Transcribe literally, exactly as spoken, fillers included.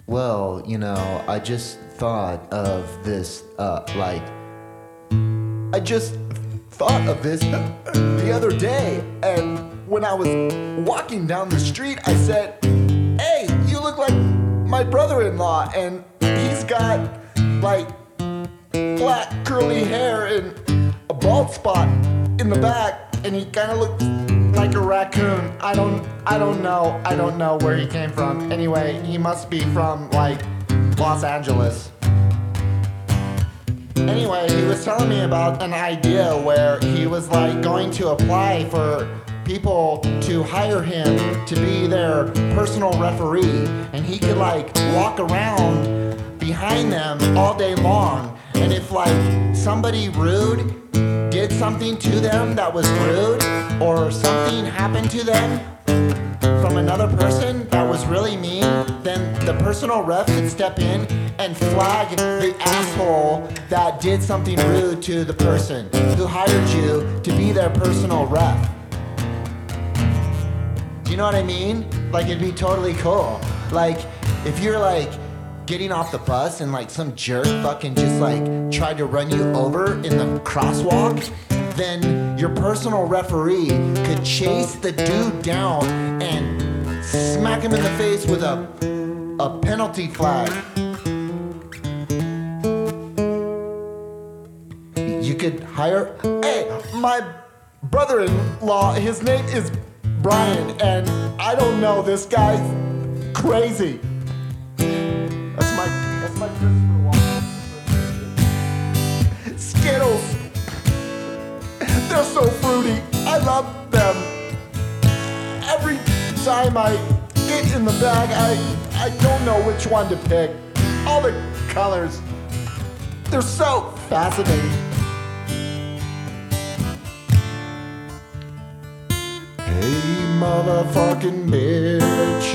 Well, you know, I just thought of this, uh, like, I just thought of this the other day, and when I was walking down the street, I said, hey, you look like my brother-in-law, and he's got, like, black curly hair and a bald spot in the back, and he kind of looks like a raccoon. I don't, I don't know, I don't know where he came from. Anyway, he must be from, like, Los Angeles. Anyway, he was telling me about an idea where he was like going to apply for people to hire him to be their personal referee, and he could like walk around behind them all day long, and if like somebody rude did something to them that was rude, or something happened to them from another person that was really mean, then the personal ref could step in and flag the asshole that did something rude to the person who hired you to be their personal ref. Do you know what I mean? Like, it'd be totally cool. Like, if you're like getting off the bus and like some jerk fucking just like tried to run you over in the crosswalk, then your personal referee could chase the dude down and smack him in the face with a a penalty flag. You could hire, hey, my brother-in-law, his name is Brian, and I don't know, this guy's crazy. That's my, that's my Christopher Walken. Skittles. They're so fruity. I love them. Every time I get in the bag, I I don't know which one to pick. All the colors, they're so fascinating. Hey, motherfucking bitch.